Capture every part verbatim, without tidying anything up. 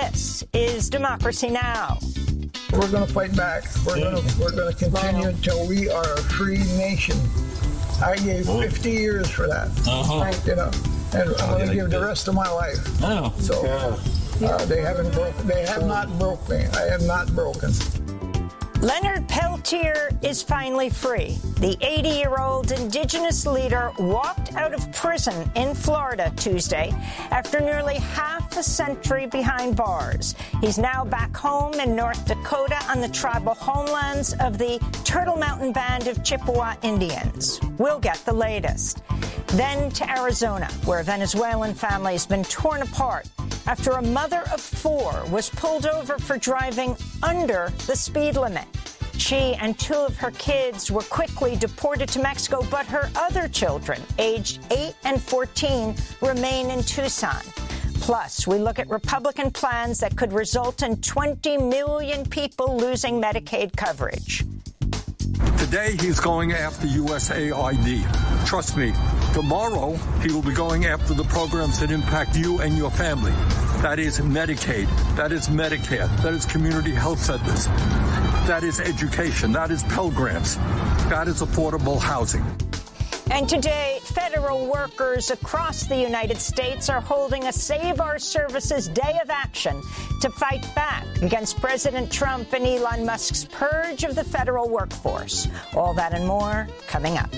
This is Democracy Now! We're going to fight back. We're yeah. going to we're going to continue until we are a free nation. I gave fifty years for that. Uh-huh. You know, and I'm going to give the rest of my life. Oh. So uh, they haven't broken. They have not broke me. I have not broken. Leonard Peltier is finally free. The eighty-year-old Indigenous leader walked out of prison in Florida Tuesday after nearly half a century behind bars. He's now back home in North Dakota on the tribal homelands of the Turtle Mountain Band of Chippewa Indians. We'll get the latest. Then to Arizona, where a Venezuelan family has been torn apart after a mother of four was pulled over for driving under the speed limit. She and two of her kids were quickly deported to Mexico, but her other children, aged eight and fourteen, remain in Tucson. Plus, we look at Republican plans that could result in twenty million people losing Medicaid coverage. Today, he's going after U S A I D. Trust me, tomorrow, he will be going after the programs that impact you and your family. That is Medicaid. That is Medicare. That is community health centers. That is education. That is Pell Grants. That is affordable housing. And today, federal workers across the United States are holding a Save Our Services Day of Action to fight back against President Trump and Elon Musk's purge of the federal workforce. All that and more coming up.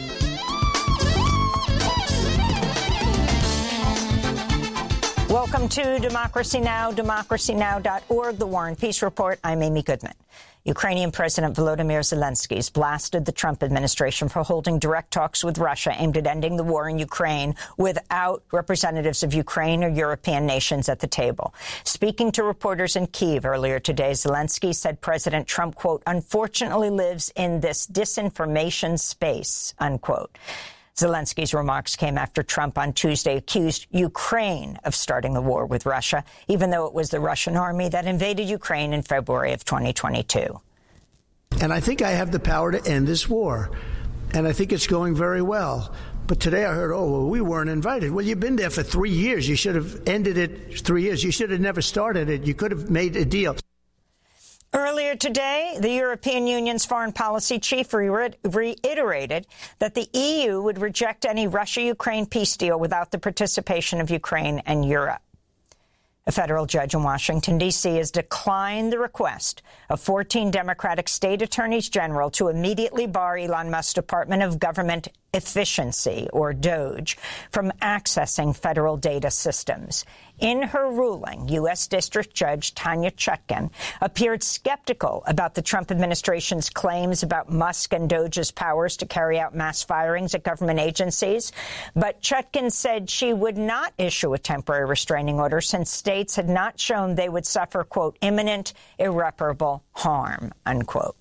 Welcome to Democracy Now!, democracy now dot org, The War and Peace Report. I'm Amy Goodman. Ukrainian President Volodymyr Zelensky has blasted the Trump administration for holding direct talks with Russia aimed at ending the war in Ukraine without representatives of Ukraine or European nations at the table. Speaking to reporters in Kyiv earlier today, Zelensky said President Trump, quote, unfortunately lives in this disinformation space, unquote. Zelensky's remarks came after Trump on Tuesday accused Ukraine of starting the war with Russia, even though it was the Russian army that invaded Ukraine in February of twenty twenty-two. And I think I have the power to end this war. And I think it's going very well. But today I heard, oh, well, we weren't invited. Well, you've been there for three years. You should have ended it three years. You should have never started it. You could have made a deal. Earlier today, the European Union's foreign policy chief re- reiterated that the E U would reject any Russia-Ukraine peace deal without the participation of Ukraine and Europe. A federal judge in Washington, D C has declined the request of fourteen Democratic state attorneys general to immediately bar Elon Musk's Department of Government Efficiency, or DOGE, from accessing federal data systems. In her ruling, U S. District Judge Tanya Chutkan appeared skeptical about the Trump administration's claims about Musk and DOGE's powers to carry out mass firings at government agencies. But Chutkan said she would not issue a temporary restraining order since states had not shown they would suffer, quote, imminent irreparable harm, unquote.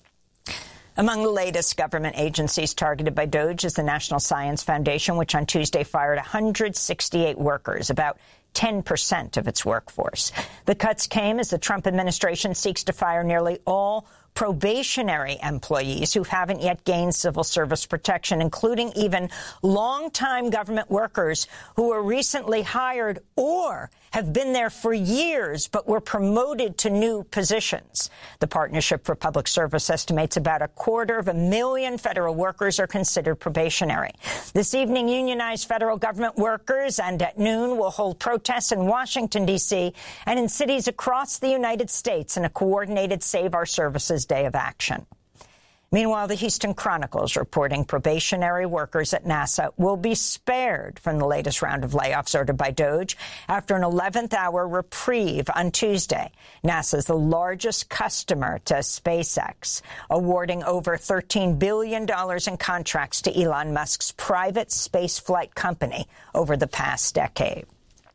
Among the latest government agencies targeted by DOGE is the National Science Foundation, which on Tuesday fired one hundred sixty-eight workers, about ten percent of its workforce. The cuts came as the Trump administration seeks to fire nearly all probationary employees who haven't yet gained civil service protection, including even longtime government workers who were recently hired or have been there for years but were promoted to new positions. The Partnership for Public Service estimates about a quarter of a million federal workers are considered probationary. This evening, unionized federal government workers and at noon will hold protests in Washington, D C and in cities across the United States in a coordinated Save Our Services Day of Action. Meanwhile, the Houston Chronicle is reporting probationary workers at NASA will be spared from the latest round of layoffs ordered by DOGE after an eleventh hour reprieve on Tuesday. NASA is the largest customer to SpaceX, awarding over thirteen billion dollars in contracts to Elon Musk's private spaceflight company over the past decade.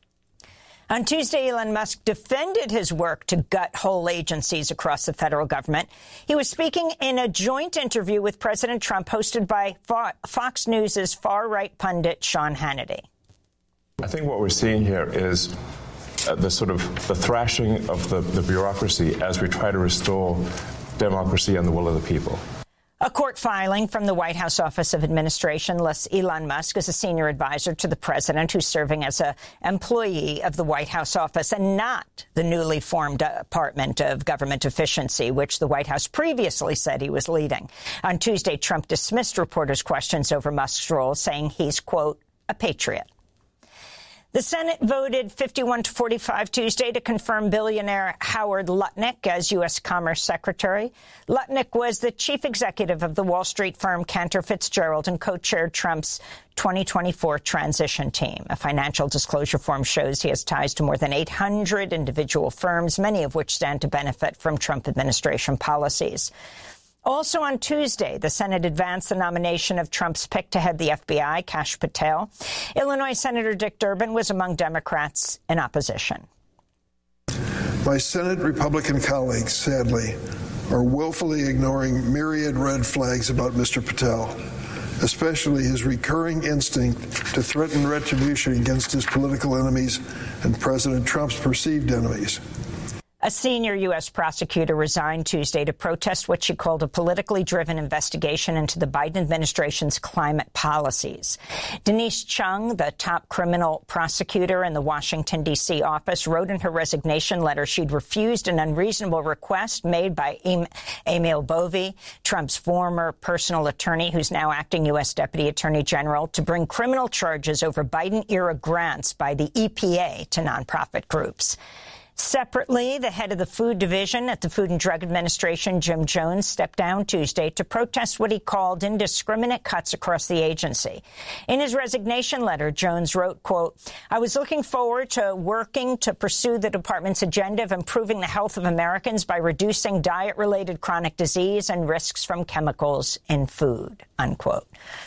On Tuesday, Elon Musk defended his work to gut whole agencies across the federal government. He was speaking in a joint interview with President Trump hosted by Fox News' far-right pundit Sean Hannity. I think what we're seeing here is uh, the sort of the thrashing of the, the bureaucracy as we try to restore democracy and the will of the people. A court filing from the White House Office of Administration lists Elon Musk as a senior advisor to the president who's serving as an employee of the White House office and not the newly formed Department of Government Efficiency, which the White House previously said he was leading. On Tuesday, Trump dismissed reporters' questions over Musk's role, saying he's, quote, a patriot. The Senate voted fifty-one to forty-five Tuesday to confirm billionaire Howard Lutnick as U S Commerce Secretary. Lutnick was the chief executive of the Wall Street firm Cantor Fitzgerald and co-chaired Trump's twenty twenty-four transition team. A financial disclosure form shows he has ties to more than eight hundred individual firms, many of which stand to benefit from Trump administration policies. Also on Tuesday, the Senate advanced the nomination of Trump's pick to head the F B I, Kash Patel. Illinois Senator Dick Durbin was among Democrats in opposition. My Senate Republican colleagues, sadly, are willfully ignoring myriad red flags about Mister Patel, especially his recurring instinct to threaten retribution against his political enemies and President Trump's perceived enemies. A senior U S prosecutor resigned Tuesday to protest what she called a politically driven investigation into the Biden administration's climate policies. Denise Chung, the top criminal prosecutor in the Washington, D C office, wrote in her resignation letter she'd refused an unreasonable request made by Emil Bovee, Trump's former personal attorney, who's now acting U S Deputy Attorney General, to bring criminal charges over Biden-era grants by the E P A to nonprofit groups. Separately, the head of the food division at the Food and Drug Administration, Jim Jones, stepped down Tuesday to protest what he called indiscriminate cuts across the agency. In his resignation letter, Jones wrote, quote, I was looking forward to working to pursue the department's agenda of improving the health of Americans by reducing diet-related chronic disease and risks from chemicals in food, unquote.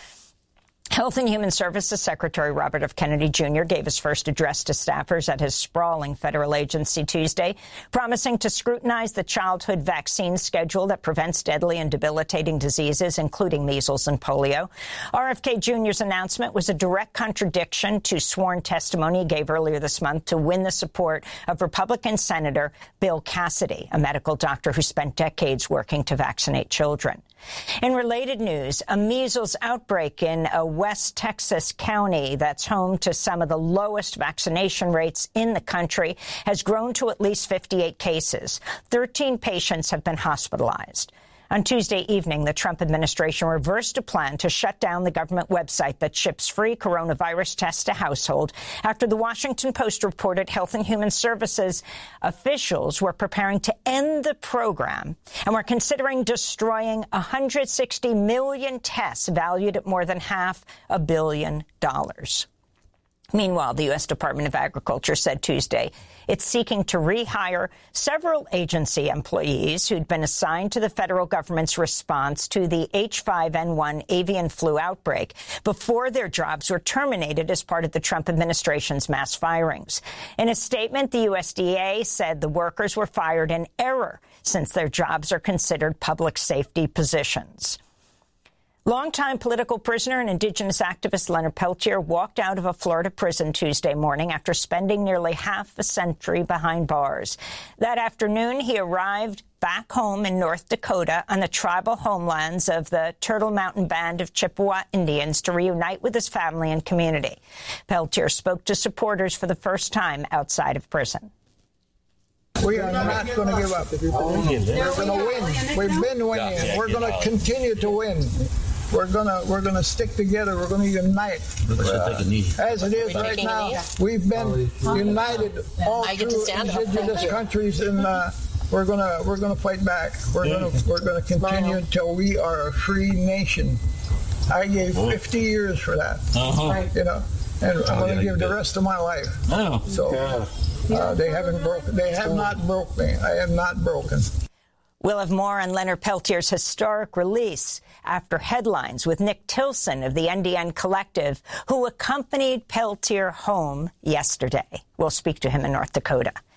Health and Human Services Secretary Robert F. Kennedy Junior gave his first address to staffers at his sprawling federal agency Tuesday, promising to scrutinize the childhood vaccine schedule that prevents deadly and debilitating diseases, including measles and polio. R F K Junior's announcement was a direct contradiction to sworn testimony he gave earlier this month to win the support of Republican Senator Bill Cassidy, a medical doctor who spent decades working to vaccinate children. In related news, a measles outbreak in a West Texas county that's home to some of the lowest vaccination rates in the country has grown to at least fifty-eight cases. thirteen patients have been hospitalized. On Tuesday evening, the Trump administration reversed a plan to shut down the government website that ships free coronavirus tests to households after the Washington Post reported Health and Human Services officials were preparing to end the program and were considering destroying one hundred sixty million tests valued at more than half a billion dollars. Meanwhile, the U S Department of Agriculture said Tuesday it's seeking to rehire several agency employees who'd been assigned to the federal government's response to the H five N one avian flu outbreak before their jobs were terminated as part of the Trump administration's mass firings. In a statement, the U S D A said the workers were fired in error since their jobs are considered public safety positions. Longtime political prisoner and indigenous activist Leonard Peltier walked out of a Florida prison Tuesday morning after spending nearly half a century behind bars. That afternoon, he arrived back home in North Dakota on the tribal homelands of the Turtle Mountain Band of Chippewa Indians to reunite with his family and community. Peltier spoke to supporters for the first time outside of prison. We are not going to give up. We're going to win. We've been winning. We're going to continue to win. We're gonna we're gonna stick together. We're gonna unite. As it is right now, we've been united all through indigenous countries, and uh, we're gonna we're gonna fight back. We're gonna we're gonna continue until we are a free nation. I gave fifty years for that. Uh-huh. You know, and I'm gonna give the rest of my life. So uh, they haven't broken. They have not broke me. I have not broken. We'll have more on Leonard Peltier's historic release after headlines with Nick Tilson of the N D N Collective, who accompanied Peltier home yesterday. We'll speak to him in North Dakota.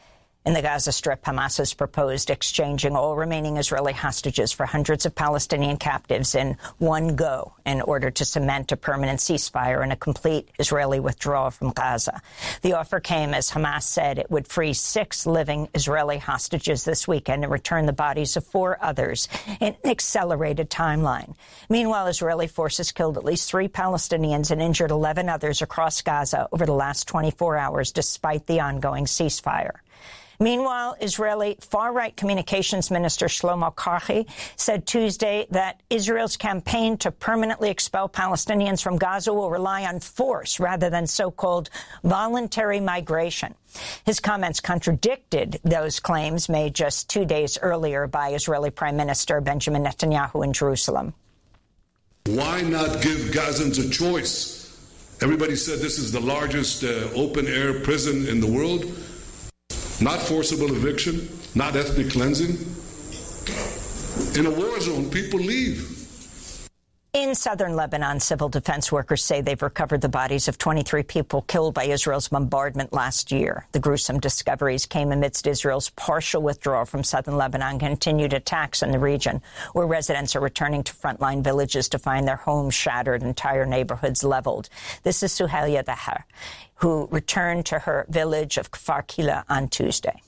In the Gaza Strip, Hamas has proposed exchanging all remaining Israeli hostages for hundreds of Palestinian captives in one go in order to cement a permanent ceasefire and a complete Israeli withdrawal from Gaza. The offer came as Hamas said it would free six living Israeli hostages this weekend and return the bodies of four others in an accelerated timeline. Meanwhile, Israeli forces killed at least three Palestinians and injured eleven others across Gaza over the last twenty-four hours, despite the ongoing ceasefire. Meanwhile, Israeli far-right communications minister Shlomo Karhi said Tuesday that Israel's campaign to permanently expel Palestinians from Gaza will rely on force rather than so-called voluntary migration. His comments contradicted those claims made just two days earlier by Israeli Prime Minister Benjamin Netanyahu in Jerusalem. Why not give Gazans a choice? Everybody said this is the largest uh, open-air prison in the world. Not forcible eviction, not ethnic cleansing. In a war zone, people leave. In southern Lebanon, civil defense workers say they've recovered the bodies of twenty-three people killed by Israel's bombardment last year. The gruesome discoveries came amidst Israel's partial withdrawal from southern Lebanon and continued attacks in the region, where residents are returning to frontline villages to find their homes shattered, entire neighborhoods leveled. This is Suhaila Dahar, who returned to her village of Kfar Kila on Tuesday.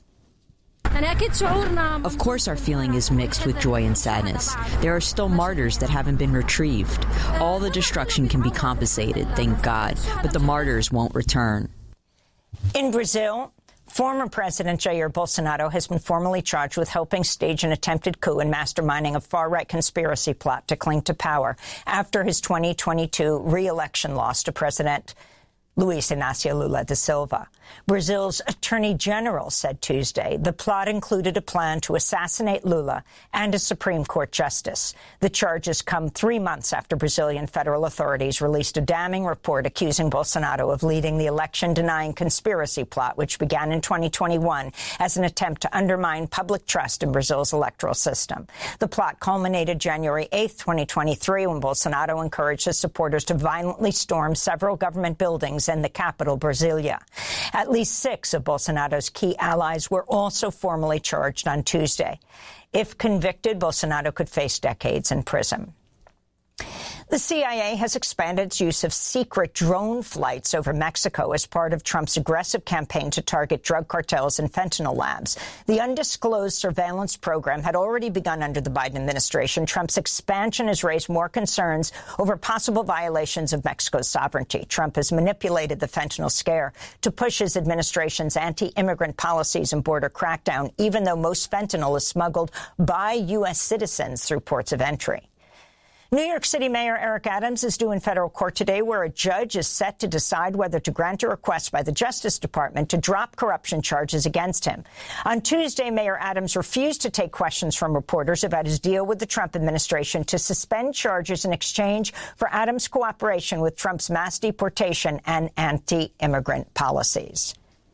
Of course, our feeling is mixed with joy and sadness. There are still martyrs that haven't been retrieved. All the destruction can be compensated, thank God, but the martyrs won't return. In Brazil, former President Jair Bolsonaro has been formally charged with helping stage an attempted coup and masterminding a far-right conspiracy plot to cling to power after his twenty twenty-two re-election loss to President Luiz Inácio Lula da Silva. Brazil's Attorney General said Tuesday the plot included a plan to assassinate Lula and a Supreme Court justice. The charges come three months after Brazilian federal authorities released a damning report accusing Bolsonaro of leading the election-denying conspiracy plot, which began in twenty twenty-one as an attempt to undermine public trust in Brazil's electoral system. The plot culminated January eighth, twenty twenty-three, when Bolsonaro encouraged his supporters to violently storm several government buildings in the capital, Brasilia. At least six of Bolsonaro's key allies were also formally charged on Tuesday. If convicted, Bolsonaro could face decades in prison. The C I A has expanded its use of secret drone flights over Mexico as part of Trump's aggressive campaign to target drug cartels and fentanyl labs. The undisclosed surveillance program had already begun under the Biden administration. Trump's expansion has raised more concerns over possible violations of Mexico's sovereignty. Trump has manipulated the fentanyl scare to push his administration's anti-immigrant policies and border crackdown, even though most fentanyl is smuggled by U S citizens through ports of entry. New York City Mayor Eric Adams is due in federal court today, where a judge is set to decide whether to grant a request by the Justice Department to drop corruption charges against him. On Tuesday, Mayor Adams refused to take questions from reporters about his deal with the Trump administration to suspend charges in exchange for Adams' cooperation with Trump's mass deportation and anti-immigrant policies.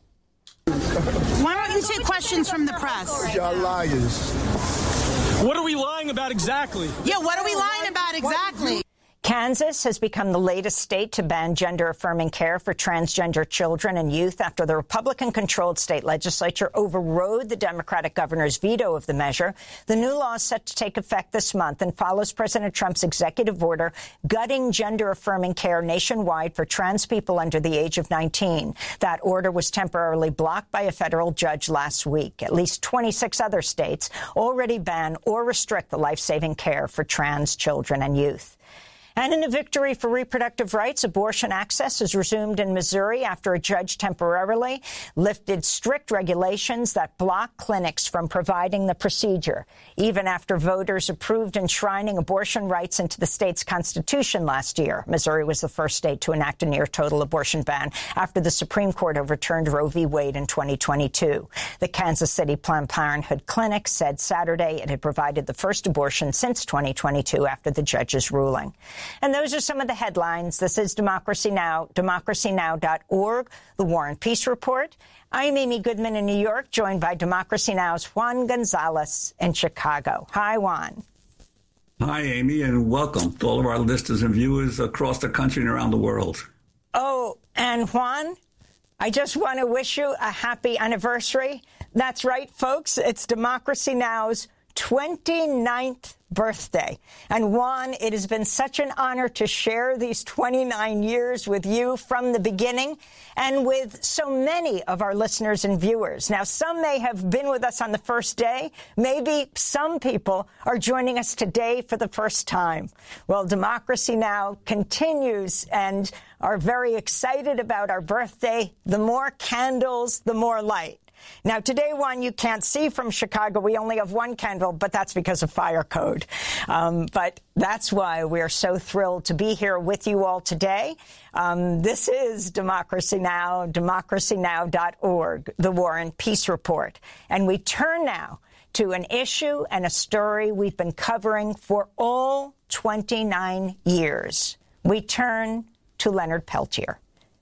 Why don't you take questions from the press? Y'all liars. What are we lying about exactly? Yeah, what are we lying about exactly? Kansas has become the latest state to ban gender-affirming care for transgender children and youth after the Republican-controlled state legislature overrode the Democratic governor's veto of the measure. The new law is set to take effect this month and follows President Trump's executive order gutting gender-affirming care nationwide for trans people under the age of nineteen. That order was temporarily blocked by a federal judge last week. At least twenty-six other states already ban or restrict the life-saving care for trans children and youth. And in a victory for reproductive rights, abortion access is resumed in Missouri after a judge temporarily lifted strict regulations that block clinics from providing the procedure. Even after voters approved enshrining abortion rights into the state's constitution last year, Missouri was the first state to enact a near-total abortion ban after the Supreme Court overturned Roe v. Wade in twenty twenty-two. The Kansas City Planned Parenthood Clinic said Saturday it had provided the first abortion since twenty twenty-two after the judge's ruling. And those are some of the headlines. This is Democracy Now!, democracy now dot org, the War and Peace Report. I'm Amy Goodman in New York, joined by Democracy Now!'s Juan Gonzalez in Chicago. Hi, Juan. Hi, Amy, and welcome to all of our listeners and viewers across the country and around the world. Oh, and Juan, I just want to wish you a happy anniversary. That's right, folks. It's Democracy Now!'s twenty-ninth birthday. And Juan, it has been such an honor to share these twenty-nine years with you from the beginning and with so many of our listeners and viewers. Now, some may have been with us on the first day. Maybe some people are joining us today for the first time. Well, Democracy Now! Continues and are very excited about our birthday. The more candles, the more light. Now, today, one you can't see from Chicago. We only have one candle, but that's because of fire code. Um, but that's why we're so thrilled to be here with you all today. Um, this is Democracy Now!, democracy now dot org, the War and Peace Report. And we turn now to an issue and a story we've been covering for all twenty-nine years. We turn to Leonard Peltier.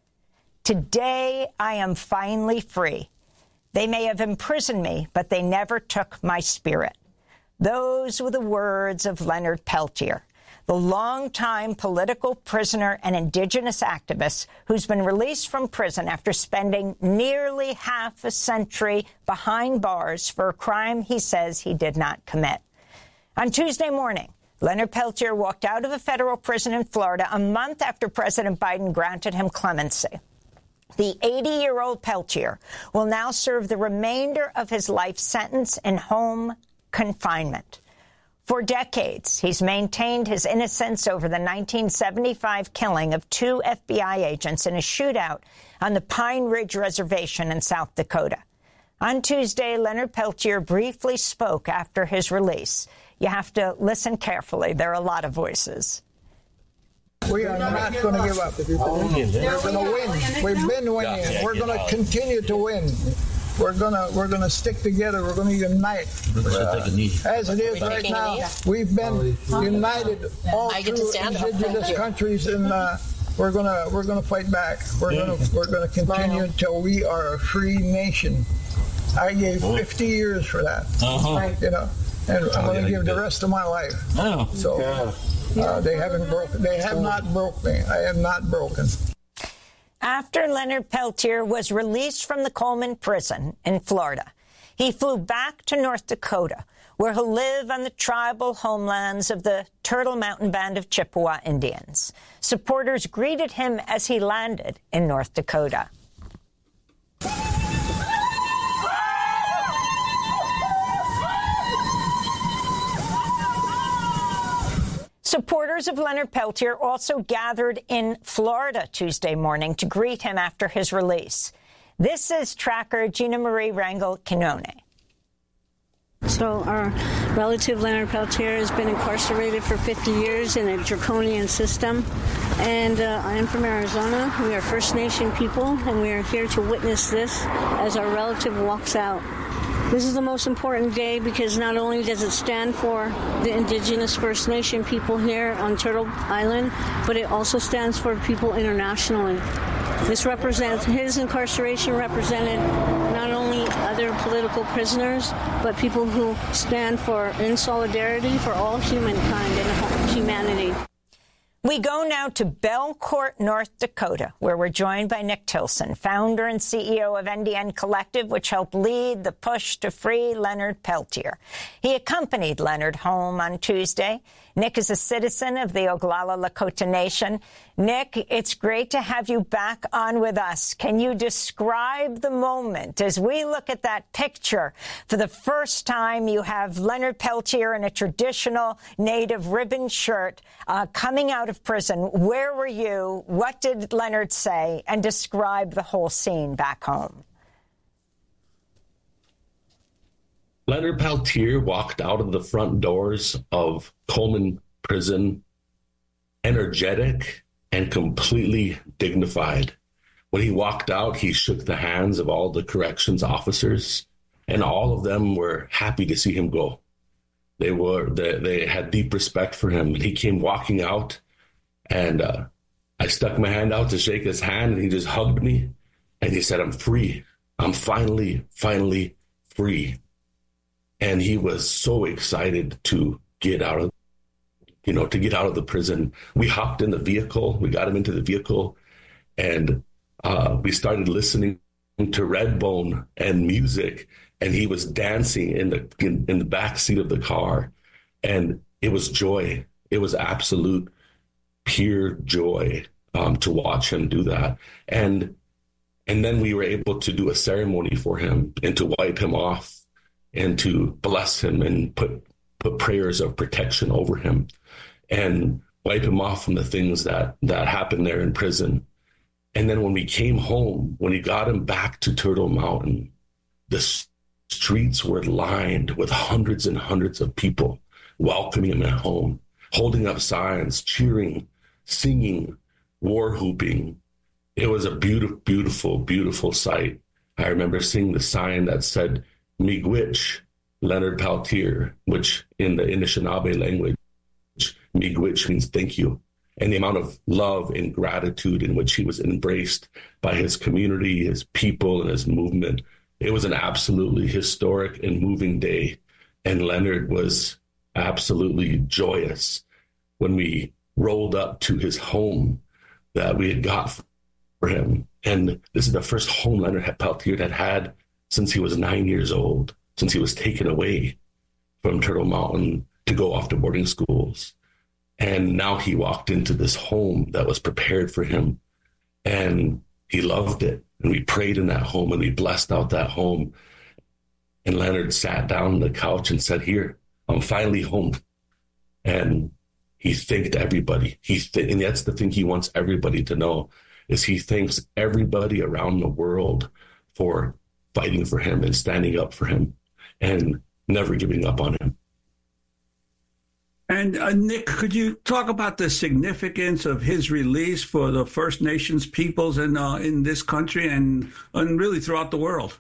Today, I am finally free. They may have imprisoned me, but they never took my spirit. Those were the words of Leonard Peltier, the longtime political prisoner and indigenous activist who's been released from prison after spending nearly half a century behind bars for a crime he says he did not commit. On Tuesday morning, Leonard Peltier walked out of a federal prison in Florida a month after President Biden granted him clemency. The eighty-year-old Peltier will now serve the remainder of his life sentence in home confinement. For decades, he's maintained his innocence over the nineteen seventy-five killing of two F B I agents in a shootout on the Pine Ridge Reservation in South Dakota. On Tuesday, Leonard Peltier briefly spoke after his release. You have to listen carefully. There are a lot of voices. We are not going to give up. We're going to win. We've been winning. We're going to continue to win. We're going to we're going to stick together. We're going to unite. Uh, as it is right now, we've been united all through indigenous countries, and uh, we're going to we're going to fight back. We're going to we're going to continue until we are a free nation. I gave fifty years for that. Uh-huh. You know, and I'm going to give the rest of my life. Oh. So. Uh, they haven't broken. They have not broken me. I have not broken. After Leonard Peltier was released from the Coleman prison in Florida, he flew back to North Dakota, where he'll live on the tribal homelands of the Turtle Mountain Band of Chippewa Indians. Supporters greeted him as he landed in North Dakota. Supporters of Leonard Peltier also gathered in Florida Tuesday morning to greet him after his release. This is tracker Gina Marie Rangel-Quinone. So our relative Leonard Peltier has been incarcerated for fifty years in a draconian system. And uh, I am from Arizona. We are First Nation people, and we are here to witness this as our relative walks out. This is the most important day because not only does it stand for the indigenous First Nation people here on Turtle Island, but it also stands for people internationally. This represents, his incarceration represented not only other political prisoners, but people who stand for, in solidarity for all humankind and humanity. We go now to Belcourt, North Dakota, where we're joined by Nick Tilson, founder and C E O of N D N Collective, which helped lead the push to free Leonard Peltier. He accompanied Leonard home on Tuesday. Nick is a citizen of the Oglala Lakota Nation. Nick, it's great to have you back on with us. Can you describe the moment as we look at that picture? For the first time, you have Leonard Peltier in a traditional Native ribbon shirt uh, coming out of prison. Where were you? What did Leonard say? And describe the whole scene back home. Leonard Peltier walked out of the front doors of Coleman Prison energetic and completely dignified. When he walked out, he shook the hands of all the corrections officers, and all of them were happy to see him go. They were they, they had deep respect for him. And he came walking out, and uh, I stuck my hand out to shake his hand, and he just hugged me, and he said, "I'm free. I'm finally, finally free." And he was so excited to get out of, you know, to get out of the prison. We hopped in the vehicle. We got him into the vehicle, and uh, we started listening to Redbone and music, and he was dancing in the in, in the back seat of the car, and it was joy. It was absolute pure joy um, to watch him do that. And and then we were able to do a ceremony for him and to wipe him off and to bless him and put put prayers of protection over him and wipe him off from the things that that happened there in prison. And then when we came home, when he got him back to Turtle Mountain, the streets were lined with hundreds and hundreds of people welcoming him at home, holding up signs, cheering, singing, war whooping. It was a beautiful, beautiful, beautiful sight. I remember seeing the sign that said, Miigwech, Leonard Peltier, which in the Anishinaabe language, Miigwech means thank you. And the amount of love and gratitude in which he was embraced by his community, his people, and his movement. It was an absolutely historic and moving day. And Leonard was absolutely joyous when we rolled up to his home that we had got for him. And this is the first home Leonard Peltier had had since he was nine years old, since he was taken away from Turtle Mountain to go off to boarding schools. And now he walked into this home that was prepared for him, and he loved it. And we prayed in that home, and we blessed out that home. And Leonard sat down on the couch and said, here, I'm finally home. And he thanked everybody. He th- and that's the thing he wants everybody to know, is he thanks everybody around the world for fighting for him and standing up for him and never giving up on him. And uh, Nick, could you talk about the significance of his release for the First Nations peoples in uh, in this country and and really throughout the world?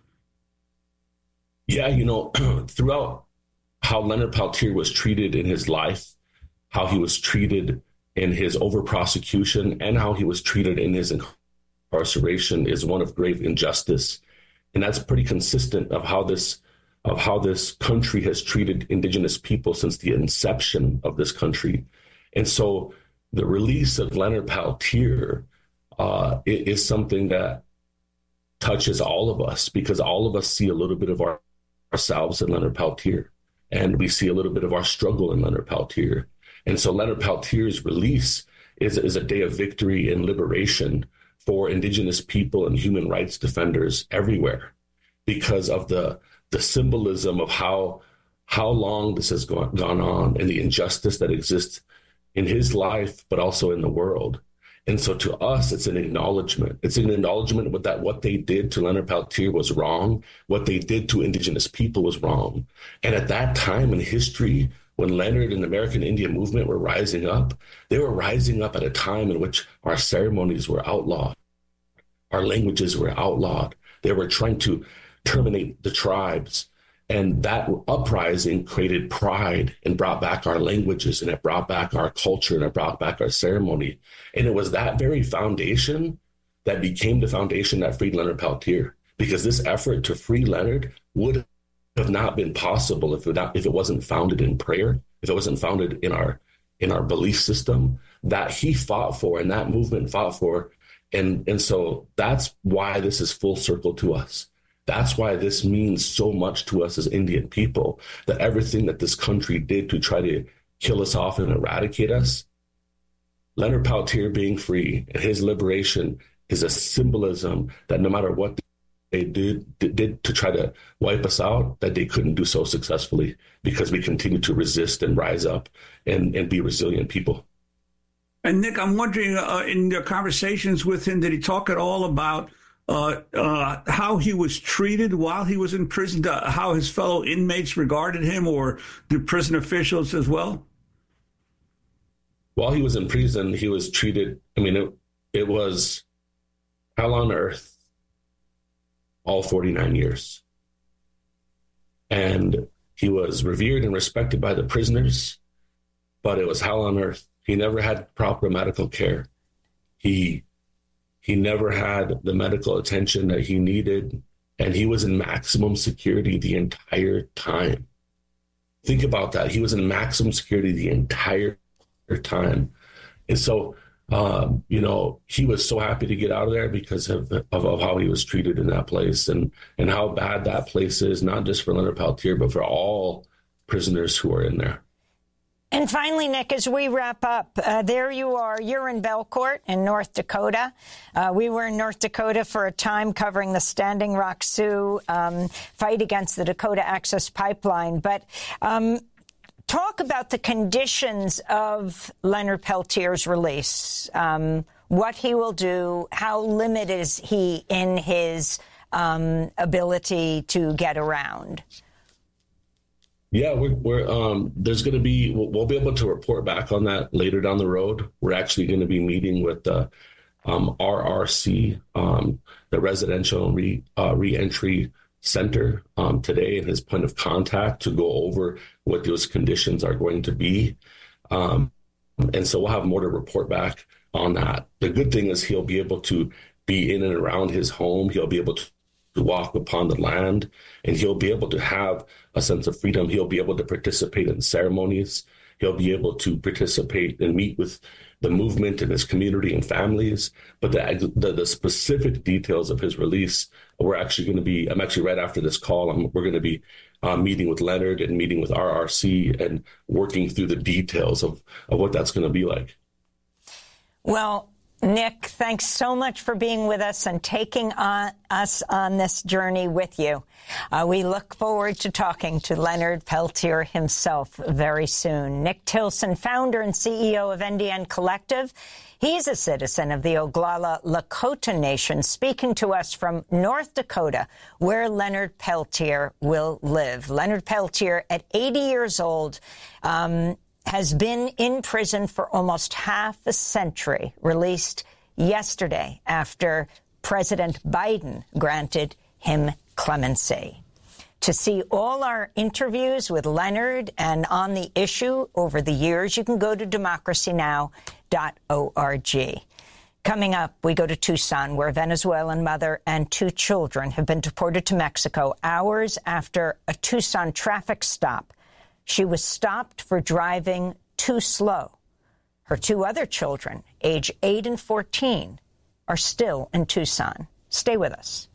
Yeah, you know, throughout how Leonard Peltier was treated in his life, how he was treated in his over-prosecution, and how he was treated in his incarceration is one of grave injustice. And that's pretty consistent of how this of how this country has treated Indigenous people since the inception of this country. And so the release of Leonard Peltier uh, is something that touches all of us, because all of us see a little bit of our, ourselves in Leonard Peltier, and we see a little bit of our struggle in Leonard Peltier. And so Leonard Peltier's release is, is a day of victory and liberation for Indigenous people and human rights defenders everywhere, because of the the symbolism of how how long this has gone, gone on and the injustice that exists in his life, but also in the world. And so to us, it's an acknowledgement. It's an acknowledgement with that what they did to Leonard Peltier was wrong. What they did to Indigenous people was wrong. And at that time in history, when Leonard and the American Indian movement were rising up, they were rising up at a time in which our ceremonies were outlawed. Our languages were outlawed. They were trying to terminate the tribes. And that uprising created pride and brought back our languages, and it brought back our culture, and it brought back our ceremony. And it was that very foundation that became the foundation that freed Leonard Peltier, because this effort to free Leonard would have not been possible if it, not, if it wasn't founded in prayer, if it wasn't founded in our in our belief system that he fought for and that movement fought for. And, and so that's why this is full circle to us. That's why this means so much to us as Indian people, that everything that this country did to try to kill us off and eradicate us, Leonard Peltier being free and his liberation is a symbolism that no matter what they did, did to try to wipe us out, that they couldn't do so successfully, because we continue to resist and rise up and, and be resilient people. And Nick, I'm wondering, uh, in your conversations with him, did he talk at all about Uh, uh, how he was treated while he was in prison, uh, how his fellow inmates regarded him, or the prison officials as well? While he was in prison, he was treated, I mean, it, it was hell on earth all forty-nine years. And he was revered and respected by the prisoners, but it was hell on earth. He never had proper medical care. He He never had the medical attention that he needed, and he was in maximum security the entire time. Think about that. He was in maximum security the entire time. And so Um, you know, he was so happy to get out of there because of, of, of how he was treated in that place and, and how bad that place is, not just for Leonard Peltier, but for all prisoners who are in there. And finally, Nick, as we wrap up, uh, there you are. You're in Belcourt in North Dakota. Uh, we were in North Dakota for a time covering the Standing Rock Sioux um, fight against the Dakota Access Pipeline. But um, talk about the conditions of Leonard Peltier's release, um, what he will do, how limited is he in his um, ability to get around. Yeah, we're, we're um, there's going to be, we'll, we'll be able to report back on that later down the road. We're actually going to be meeting with the um, R R C, um, the Residential Re, uh, Reentry Center um, today, and his point of contact to go over what those conditions are going to be. Um, and so we'll have more to report back on that. The good thing is he'll be able to be in and around his home. He'll be able to to walk upon the land, and he'll be able to have a sense of freedom. He'll be able to participate in ceremonies. He'll be able to participate and meet with the movement and his community and families. But the, the, the specific details of his release, we're actually going to be, I'm actually right after this call, I'm, we're going to be uh, meeting with Leonard and meeting with R R C and working through the details of, of what that's going to be like. Well, Nick, thanks so much for being with us and taking on, us on this journey with you. Uh, we look forward to talking to Leonard Peltier himself very soon. Nick Tilson, founder and C E O of N D N Collective. He's a citizen of the Oglala Lakota Nation, speaking to us from North Dakota, where Leonard Peltier will live. Leonard Peltier, at eighty years old, um, has been in prison for almost half a century, released yesterday after President Biden granted him clemency. To see all our interviews with Leonard and on the issue over the years, you can go to democracy now dot org. Coming up, we go to Tucson, where a Venezuelan mother and two children have been deported to Mexico hours after a Tucson traffic stop. She was stopped for driving too slow. Her two other children, age eight and fourteen, are still in Tucson. Stay with us.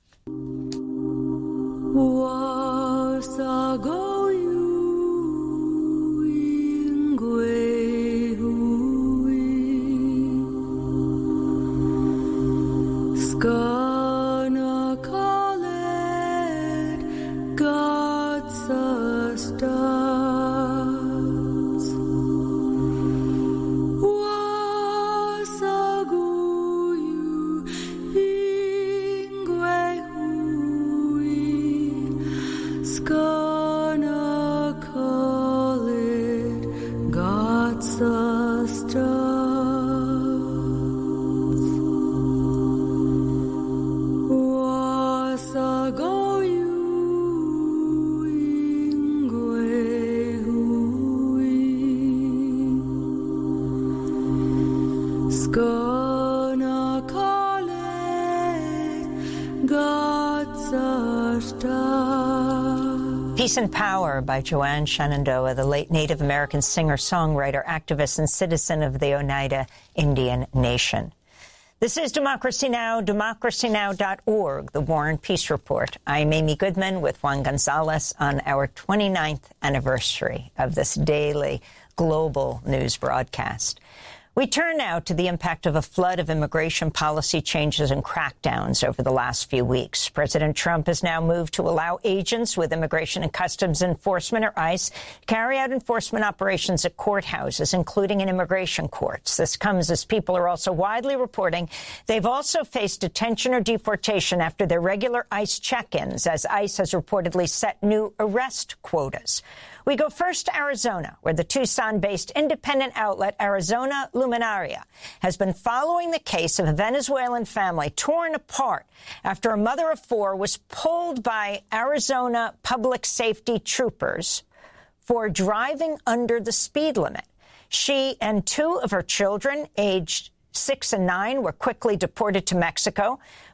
Peace and Power by Joanne Shenandoah, the late Native American singer, songwriter, activist, and citizen of the Oneida Indian Nation. This is Democracy Now!, democracy now dot org, the War and Peace Report. I'm Amy Goodman with Juan Gonzalez on our twenty-ninth anniversary of this daily global news broadcast. We turn now to the impact of a flood of immigration policy changes and crackdowns over the last few weeks. President Trump has now moved to allow agents with Immigration and Customs Enforcement, or ICE, carry out enforcement operations at courthouses, including in immigration courts. This comes as people are also widely reporting they've also faced detention or deportation after their regular ICE check-ins, as ICE has reportedly set new arrest quotas. We go first to Arizona, where the Tucson-based independent outlet Arizona Luminaria has been following the case of a Venezuelan family torn apart after a mother of four was pulled by Arizona public safety troopers for driving under the speed limit. She and two of her children, aged six and nine, were quickly deported to Mexico, but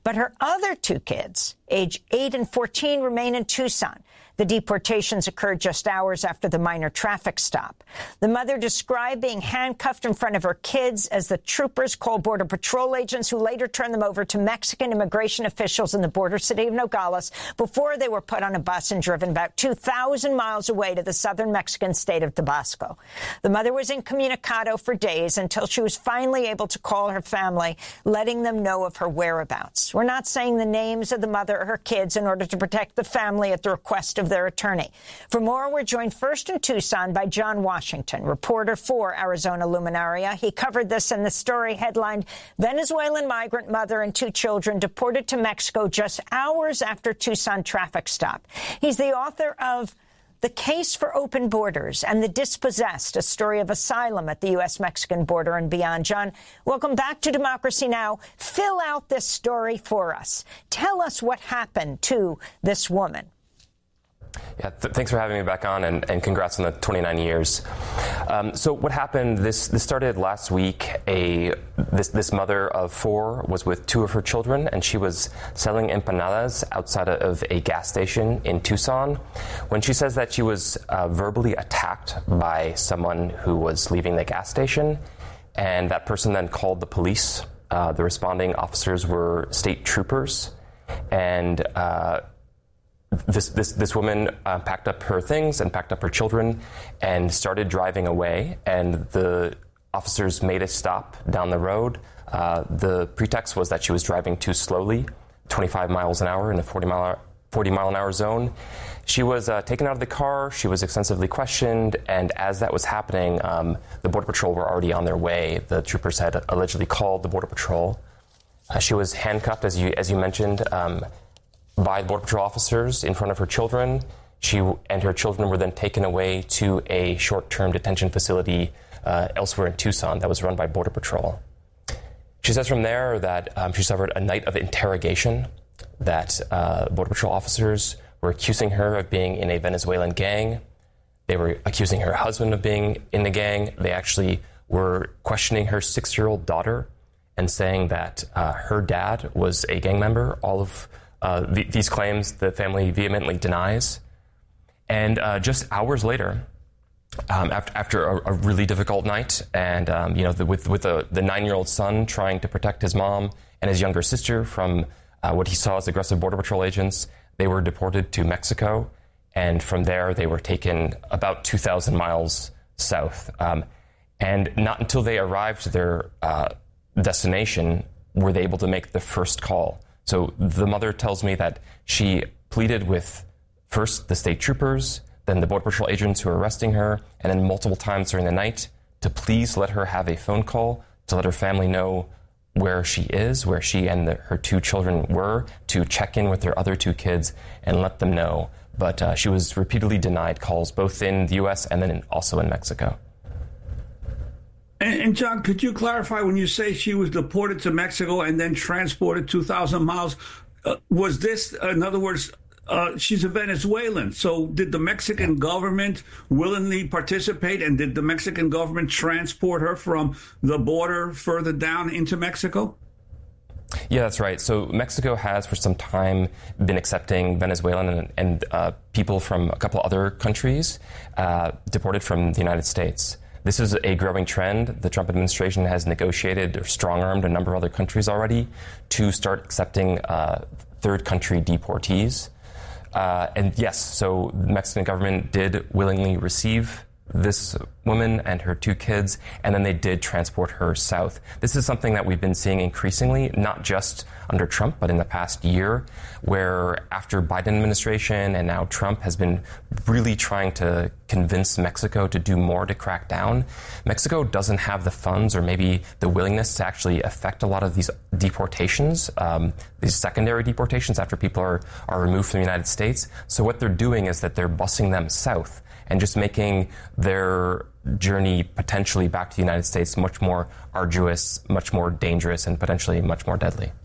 But her other two kids, age eight and fourteen, remain in Tucson. The deportations occurred just hours after the minor traffic stop. The mother described being handcuffed in front of her kids as the troopers called Border Patrol agents, who later turned them over to Mexican immigration officials in the border city of Nogales before they were put on a bus and driven about two thousand miles away to the southern Mexican state of Tabasco. The mother was incommunicado for days until she was finally able to call her family, letting them know of her whereabouts. We're not saying the names of the mother or her kids in order to protect the family at the request of their attorney. For more, we're joined first in Tucson by John Washington, reporter for Arizona Luminaria. He covered this, and the story headlined, Venezuelan migrant mother and two children deported to Mexico just hours after Tucson traffic stop. He's the author of The Case for Open Borders and The Dispossessed, a story of asylum at the U S Mexican border and beyond. John, welcome back to Democracy Now! Fill out this story for us. Tell us what happened to this woman. Yeah, th- thanks for having me back on, and, and congrats on the twenty-nine years. Um, so what happened, this this started last week. A this, this mother of four was with two of her children, and she was selling empanadas outside of a gas station in Tucson when she says that she was uh, verbally attacked by someone who was leaving the gas station, and that person then called the police. Uh, the responding officers were state troopers, and uh, This, this this woman uh, packed up her things and packed up her children and started driving away, and the officers made a stop down the road. Uh, the pretext was that she was driving too slowly, twenty-five miles an hour in a forty mile an hour zone. She was uh, taken out of the car. She was extensively questioned, and as that was happening, um, the Border Patrol were already on their way. The troopers had allegedly called the Border Patrol. Uh, she was handcuffed, as you as you mentioned, Um, by Border Patrol officers in front of her children. She and her children were then taken away to a short-term detention facility uh, elsewhere in Tucson that was run by Border Patrol. She says from there that um, she suffered a night of interrogation, that uh, Border Patrol officers were accusing her of being in a Venezuelan gang. They were accusing her husband of being in the gang. They actually were questioning her six-year-old daughter and saying that uh, her dad was a gang member. All of Uh, th- these claims the family vehemently denies. And uh, just hours later, um, after, after a, a really difficult night, and um, you know, the, with with the, the nine-year-old son trying to protect his mom and his younger sister from uh, what he saw as aggressive Border Patrol agents, they were deported to Mexico, and from there they were taken about two thousand miles south. Um, and not until they arrived to their uh, destination were they able to make the first call. So the mother tells me that she pleaded with first the state troopers, then the Border Patrol agents who were arresting her, and then multiple times during the night to please let her have a phone call to let her family know where she is, where she and the, her two children were, to check in with their other two kids and let them know. But uh, she was repeatedly denied calls, both in the U S and then in, also in Mexico. And, and John, could you clarify, when you say she was deported to Mexico and then transported two thousand miles, uh, was this, in other words, uh, she's a Venezuelan. So did the Mexican government willingly participate, and did the Mexican government transport her from the border further down into Mexico? Yeah, that's right. So Mexico has for some time been accepting Venezuelan and, and uh, people from a couple other countries uh, deported from the United States. This is a growing trend. The Trump administration has negotiated or strong-armed a number of other countries already to start accepting uh, third country deportees. Uh, and yes, so the Mexican government did willingly receive this woman and her two kids, and then they did transport her south. This is something that we've been seeing increasingly, not just under Trump, but in the past year, where after Biden administration and now Trump has been really trying to convince Mexico to do more to crack down. Mexico doesn't have the funds or maybe the willingness to actually affect a lot of these deportations, um, these secondary deportations after people are, are removed from the United States. So what they're doing is that they're busing them south and just making their journey potentially back to the United States much more arduous, much more dangerous, and potentially much more deadly.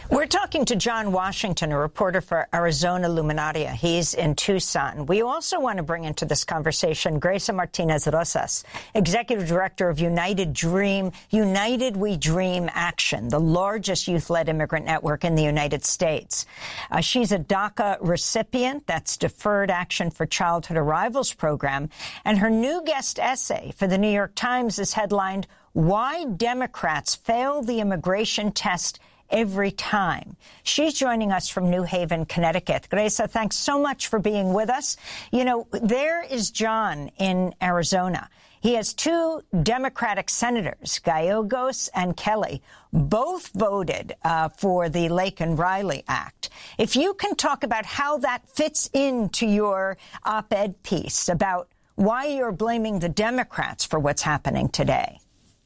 We're talking to John Washington, a reporter for Arizona Luminaria. He's in Tucson. We also want to bring into this conversation Grecia Martinez Rosas, Executive Director of United Dream, United We Dream Action, the largest youth-led immigrant network in the United States. Uh, she's a DACA recipient, that's Deferred Action for Childhood Arrivals program, and her new guest essay for the New York Times is headlined, Why Democrats Fail the Immigration Test Every Time. She's joining us from New Haven, Connecticut. Grecia, thanks so much for being with us. You know, there is John in Arizona. He has two Democratic senators, Gallegos and Kelly, both voted uh, for the Laken Riley Act. If you can talk about how that fits into your op-ed piece about why you're blaming the Democrats for what's happening today.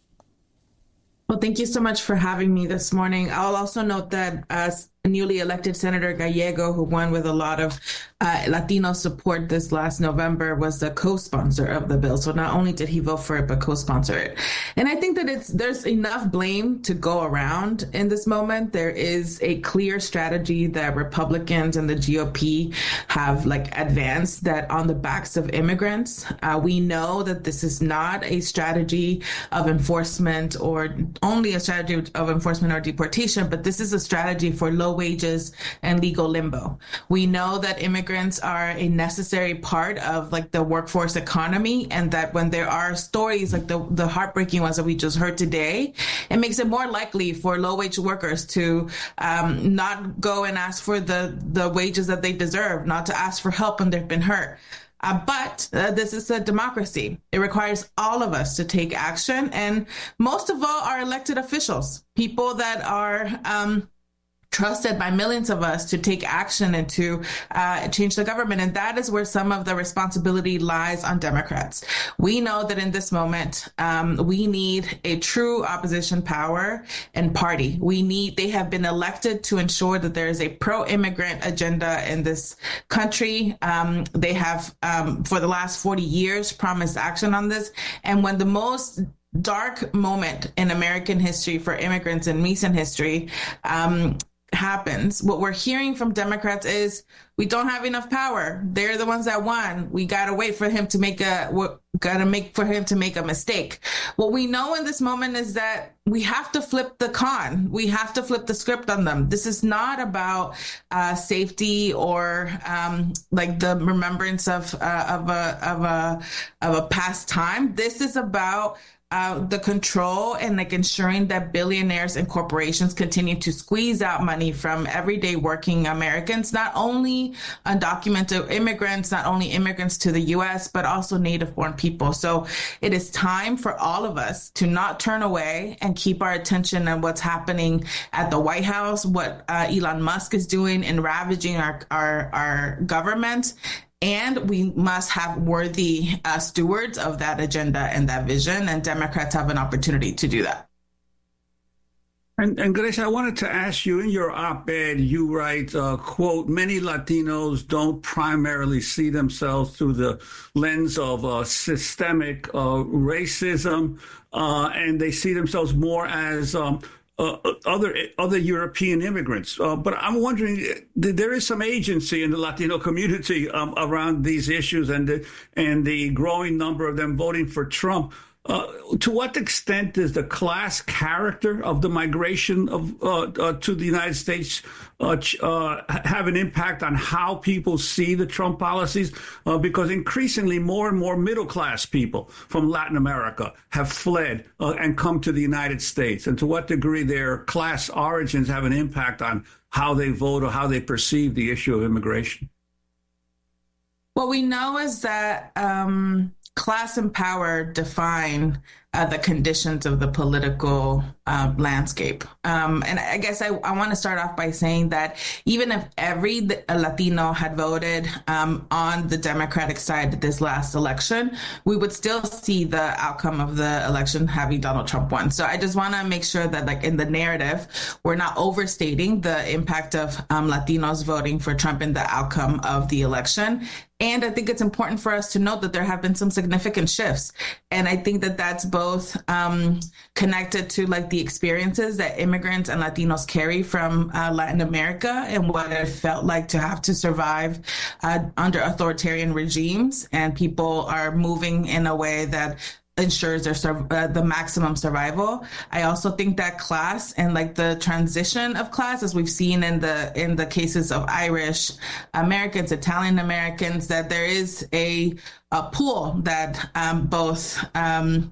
Well, thank you so much for having me this morning. I'll also note that as newly elected Senator Gallego, who won with a lot of uh, Latino support this last November, was the co-sponsor of the bill. So not only did he vote for it, but co-sponsor it. And I think that it's there's enough blame to go around in this moment. There is a clear strategy that Republicans and the G O P have like advanced that on the backs of immigrants. Uh, we know that this is not a strategy of enforcement or only a strategy of enforcement or deportation, but this is a strategy for low wages and legal limbo. We know that immigrants are a necessary part of like the workforce economy, and that when there are stories like the, the heartbreaking ones that we just heard today, it makes it more likely for low wage workers to um, not go and ask for the, the wages that they deserve, not to ask for help when they've been hurt. Uh, but uh, this is a democracy. It requires all of us to take action, and most of all, our elected officials, people that are um, trusted by millions of us to take action and to uh, change the government. And that is where some of the responsibility lies on Democrats. We know that in this moment, um, we need a true opposition power and party. We need, they have been elected to ensure that there is a pro-immigrant agenda in this country. Um, they have, um, for the last forty years, promised action on this. And when the most dark moment in American history for immigrants in recent history, um, happens, what we're hearing from Democrats is we don't have enough power. They're the ones that won. We got to wait for him to make a, we got to make for him to make a mistake. What we know in this moment is that we have to flip the con. We have to flip the script on them. This is not about uh, safety or um, like the remembrance of uh, of a of a of a past time. This is about Uh, the control and like ensuring that billionaires and corporations continue to squeeze out money from everyday working Americans, not only undocumented immigrants, not only immigrants to the U S, but also native born people. So it is time for all of us to not turn away and keep our attention on what's happening at the White House, what uh, Elon Musk is doing and ravaging our, our, our government. And we must have worthy uh, stewards of that agenda and that vision, and Democrats have an opportunity to do that. And, and Grecia, I wanted to ask you, in your op-ed, you write, uh, quote, many Latinos don't primarily see themselves through the lens of uh, systemic uh, racism, uh, and they see themselves more as um, Uh, other other European immigrants. Uh, but I'm wondering, there is some agency in the Latino community um, around these issues and the, and the growing number of them voting for Trump. Uh, to what extent does the class character of the migration of uh, uh, to the United States uh, uh, have an impact on how people see the Trump policies? Uh, because increasingly more and more middle class people from Latin America have fled uh, and come to the United States. And to what degree their class origins have an impact on how they vote or how they perceive the issue of immigration? What we know is that um class and power define uh, the conditions of the political uh, landscape. Um, and I guess I, I want to start off by saying that even if every Latino had voted um, on the Democratic side this last election, we would still see the outcome of the election having Donald Trump won. So I just want to make sure that, like, in the narrative, we're not overstating the impact of um, Latinos voting for Trump in the outcome of the election. And I think it's important for us to note that there have been some significant shifts. And I think that that's both um, connected to like the experiences that immigrants and Latinos carry from uh, Latin America and what it felt like to have to survive uh, under authoritarian regimes. And people are moving in a way that ensures their uh, the maximum survival. I also think that class and like the transition of class, as we've seen in the in the cases of Irish Americans, Italian Americans, that there is a a pool that um, both um,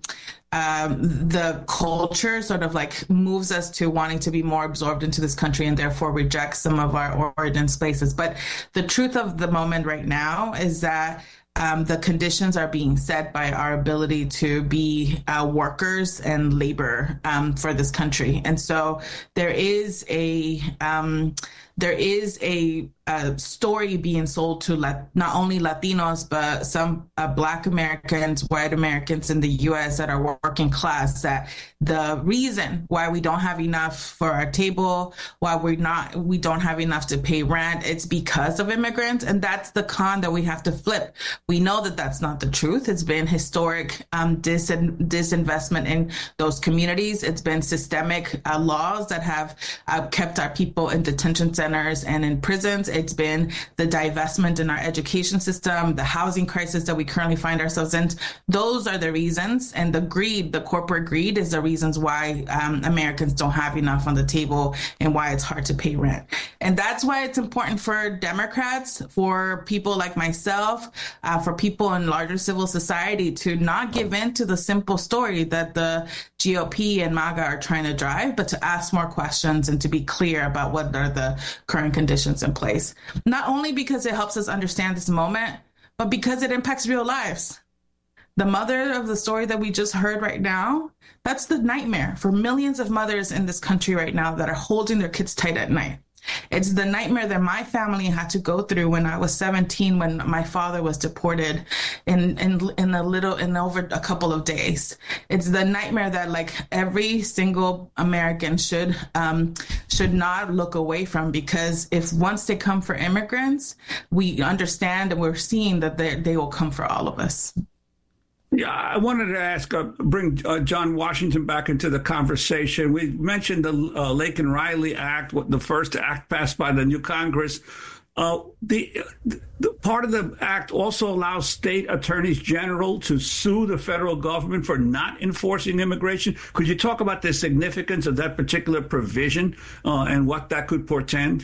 um, the culture sort of like moves us to wanting to be more absorbed into this country and therefore reject some of our origin spaces. But the truth of the moment right now is that Um, the conditions are being set by our ability to be uh, workers and labor um, for this country. And so there is a um, there is a, a story being sold to Lat- not only Latinos, but some uh, Black Americans, white Americans in the U S that are working class, that the reason why we don't have enough for our table, why we're not, we don't have enough to pay rent, it's because of immigrants. And that's the con that we have to flip. We know that that's not the truth. It's been historic um, dis- disinvestment in those communities. It's been systemic uh, laws that have uh, kept our people in detention centers and in prisons. It's been the divestment in our education system, the housing crisis that we currently find ourselves in. Those are the reasons. And the greed, the corporate greed, is the reasons why um, Americans don't have enough on the table and why it's hard to pay rent. And that's why it's important for Democrats, for people like myself, uh, for people in larger civil society to not give in to the simple story that the G O P and MAGA are trying to drive, but to ask more questions and to be clear about what are the current conditions in place. Not only because it helps us understand this moment, but because it impacts real lives. The mother of the story that we just heard right now, that's the nightmare for millions of mothers in this country right now that are holding their kids tight at night. It's the nightmare that my family had to go through when I was seventeen, when my father was deported in, in, in a little, in over a couple of days. It's the nightmare that like every single American should, um, should not look away from, because if once they come for immigrants, we understand and we're seeing that they, they will come for all of us. Yeah, I wanted to ask, uh, bring uh, John Washington back into the conversation. We mentioned the uh, Laken Riley Act, the first act passed by the new Congress. Uh, the, the part of the act also allows state attorneys general to sue the federal government for not enforcing immigration. Could you talk about the significance of that particular provision uh, and what that could portend?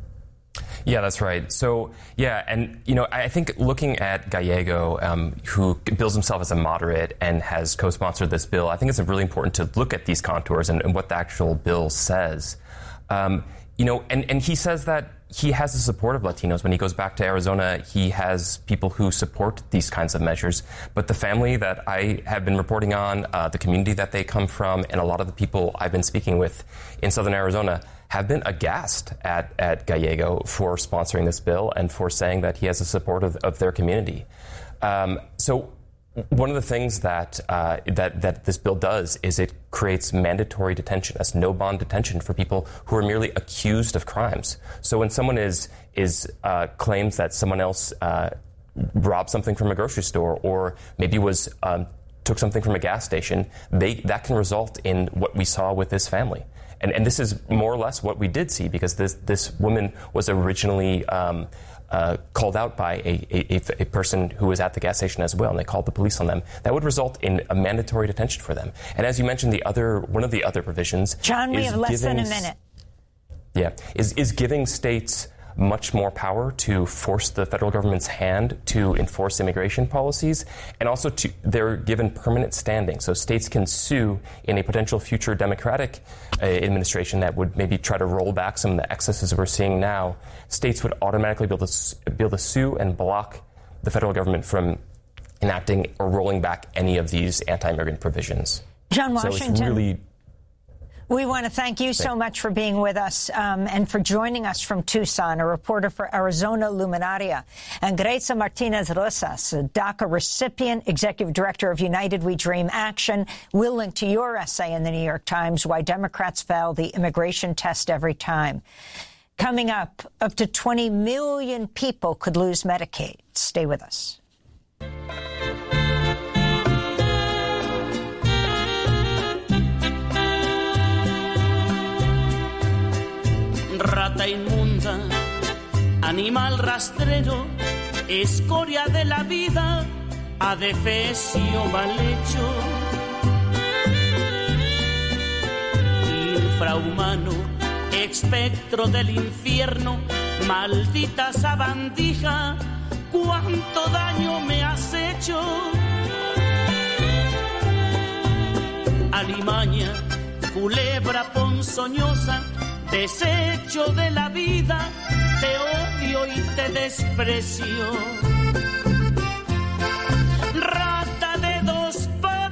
Yeah, that's right. So, yeah, and, you know, I think looking at Gallego, um, who bills himself as a moderate and has co-sponsored this bill, I think it's really important to look at these contours and, and what the actual bill says. Um, you know, and, and he says that he has the support of Latinos. When he goes back to Arizona, he has people who support these kinds of measures. But the family that I have been reporting on, uh, the community that they come from, and a lot of the people I've been speaking with in southern Arizona have been aghast at, at Gallego for sponsoring this bill and for saying that he has the support of, of their community. Um, so one of the things that, uh, that that this bill does is it creates mandatory detention, that's no bond detention for people who are merely accused of crimes. So when someone is is uh, claims that someone else uh, robbed something from a grocery store or maybe was um, took something from a gas station, they that can result in what we saw with this family. And, and this is more or less what we did see, because this this woman was originally um, uh, called out by a, a, a person who was at the gas station as well, and they called the police on them. That would result in a mandatory detention for them. And as you mentioned, the other one of the other provisions, John, we is have less giving, than a minute. Yeah, is is giving states much more power to force the federal government's hand to enforce immigration policies, and also to they're given permanent standing. So states can sue in a potential future Democratic uh, administration that would maybe try to roll back some of the excesses we're seeing now. States would automatically be able to, be able to sue and block the federal government from enacting or rolling back any of these anti-immigrant provisions. John Washington. So it's really We want to thank you so much for being with us um, and for joining us from Tucson, a reporter for Arizona Luminaria, and Grecia Martinez Rosas, a DACA recipient, executive director of United We Dream Action. We'll link to your essay in the New York Times, Why Democrats Fail the Immigration Test Every Time. Coming up, up to twenty million people could lose Medicaid. Stay with us. Rata inmunda, animal rastrero, escoria de la vida, adefesio mal hecho, infrahumano, espectro del infierno, maldita sabandija, cuánto daño me has hecho. Alimaña, culebra ponzoñosa, desecho de la vida, te odio y te desprecio. Rata de dos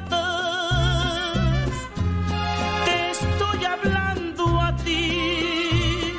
patas, te estoy hablando a ti.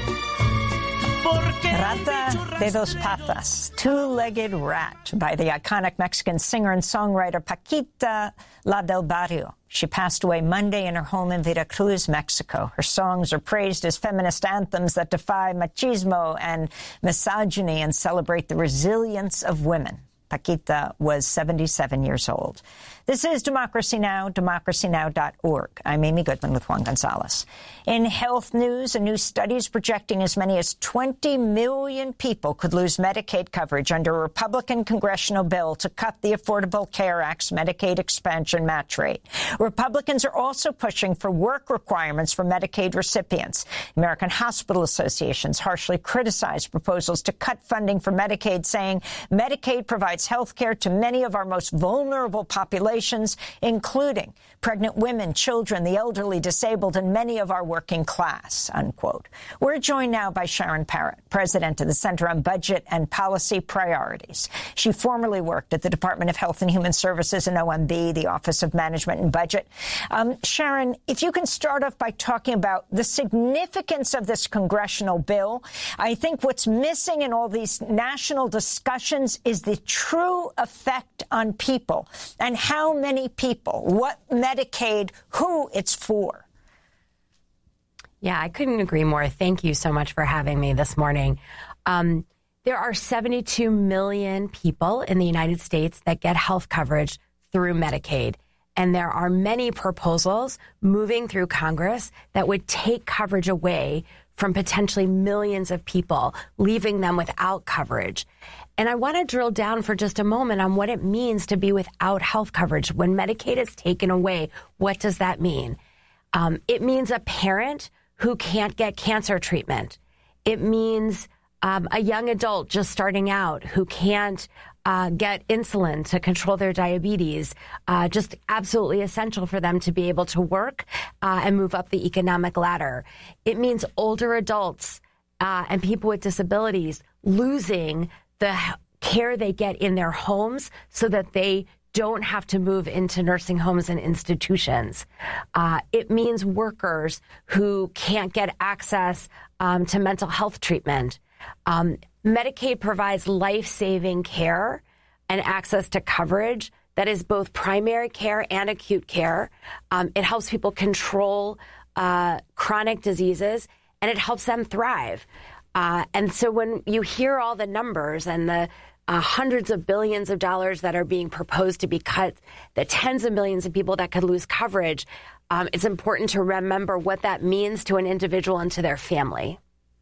Porque Rata de dos patas, two-legged rat, by the iconic Mexican singer and songwriter Paquita La del Barrio. She passed away Monday in her home in Veracruz, Mexico. Her songs are praised as feminist anthems that defy machismo and misogyny and celebrate the resilience of women. Paquita was seventy-seven years old. This is Democracy Now!, democracy now dot org. I'm Amy Goodman with Juan Gonzalez. In health news, a new study is projecting as many as twenty million people could lose Medicaid coverage under a Republican congressional bill to cut the Affordable Care Act's Medicaid expansion match rate. Republicans are also pushing for work requirements for Medicaid recipients. American Hospital Associations harshly criticized proposals to cut funding for Medicaid, saying Medicaid provides health care to many of our most vulnerable populations, including pregnant women, children, the elderly, disabled, and many of our working class, unquote. We're joined now by Sharon Parrott, president of the Center on Budget and Policy Priorities. She formerly worked at the Department of Health and Human Services and O M B, the Office of Management and Budget. Um, Sharon, if you can start off by talking about the significance of this congressional bill. I think what's missing in all these national discussions is the true effect on people and how many people, what Medicaid, who it's for. Yeah, I couldn't agree more. Thank you so much for having me this morning. Um, there are seventy-two million people in the United States that get health coverage through Medicaid. And there are many proposals moving through Congress that would take coverage away from potentially millions of people, leaving them without coverage. And I want to drill down for just a moment on what it means to be without health coverage. When Medicaid is taken away, what does that mean? Um, it means a parent who can't get cancer treatment. It means um, a young adult just starting out who can't uh, get insulin to control their diabetes, uh, just absolutely essential for them to be able to work uh, and move up the economic ladder. It means older adults uh, and people with disabilities losing the care they get in their homes so that they don't have to move into nursing homes and institutions. Uh, it means workers who can't get access um, to mental health treatment. Um, Medicaid provides life-saving care and access to coverage that is both primary care and acute care. Um, it helps people control uh, chronic diseases, and it helps them thrive. Uh, and so when you hear all the numbers and the uh, hundreds of billions of dollars that are being proposed to be cut, the tens of millions of people that could lose coverage, um, it's important to remember what that means to an individual and to their family.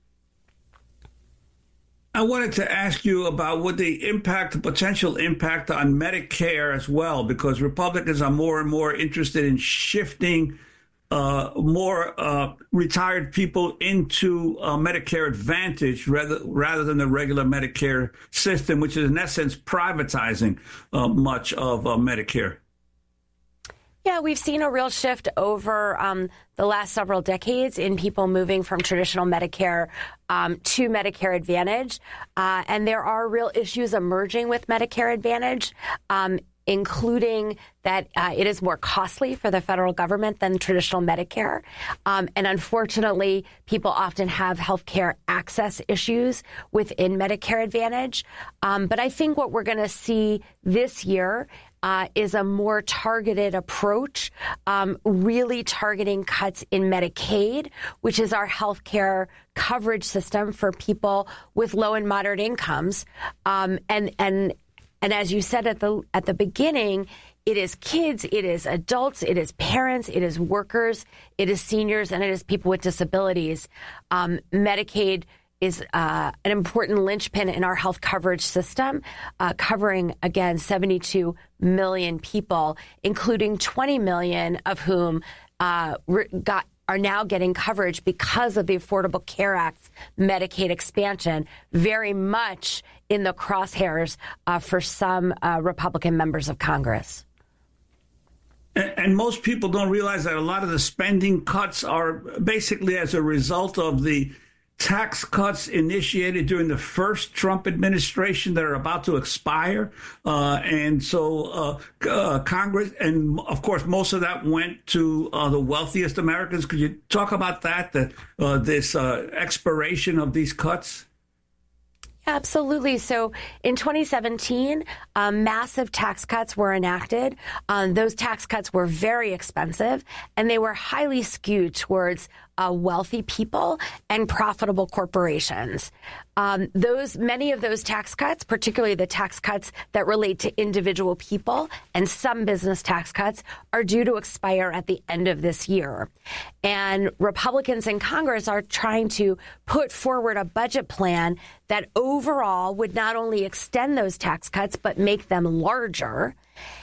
I wanted to ask you about what the impact, the potential impact on Medicare as well, because Republicans are more and more interested in shifting uh, more uh, retired people into uh, Medicare Advantage rather rather than the regular Medicare system, which is in essence privatizing uh, much of uh, Medicare. Yeah, we've seen a real shift over um, the last several decades in people moving from traditional Medicare um, to Medicare Advantage. Uh, and there are real issues emerging with Medicare Advantage, um, including that uh, it is more costly for the federal government than traditional Medicare. Um, and unfortunately, people often have health care access issues within Medicare Advantage. Um, but I think what we're going to see this year uh, is a more targeted approach, um, really targeting cuts in Medicaid, which is our health care coverage system for people with low and moderate incomes. Um, and, and, and as you said at the, at the beginning, it is kids, it is adults, it is parents, it is workers, it is seniors, and it is people with disabilities. Um, Medicaid is uh, an important linchpin in our health coverage system, uh, covering, again, seventy-two million people, including twenty million of whom uh, got are now getting coverage because of the Affordable Care Act's Medicaid expansion, very much in the crosshairs uh, for some uh, Republican members of Congress. And, and most people don't realize that a lot of the spending cuts are basically as a result of the tax cuts initiated during the first Trump administration that are about to expire. Uh, and so uh, uh, Congress, and of course, most of that went to uh, the wealthiest Americans. Could you talk about that, that uh, this uh, expiration of these cuts? Absolutely. So in twenty seventeen, um, massive tax cuts were enacted. Um, those tax cuts were very expensive, and they were highly skewed towards uh, wealthy people and profitable corporations. Um, those many of those tax cuts, particularly the tax cuts that relate to individual people and some business tax cuts, are due to expire at the end of this year. And Republicans in Congress are trying to put forward a budget plan that overall would not only extend those tax cuts, but make them larger.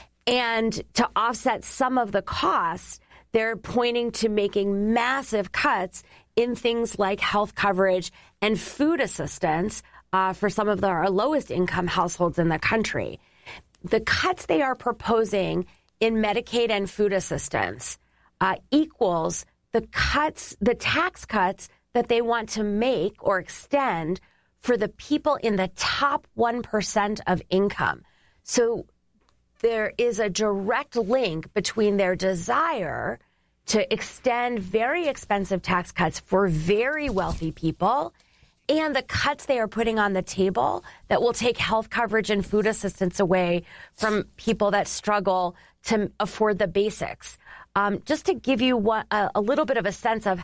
And to offset some of the costs, they're pointing to making massive cuts in things like health coverage and food assistance uh, for some of the, our lowest income households in the country. The cuts they are proposing in Medicaid and food assistance uh, equals the cuts, the tax cuts that they want to make or extend for the people in the top one percent of income. So there is a direct link between their desire to extend very expensive tax cuts for very wealthy people and the cuts they are putting on the table that will take health coverage and food assistance away from people that struggle to afford the basics. Um, just to give you one, a, a little bit of a sense of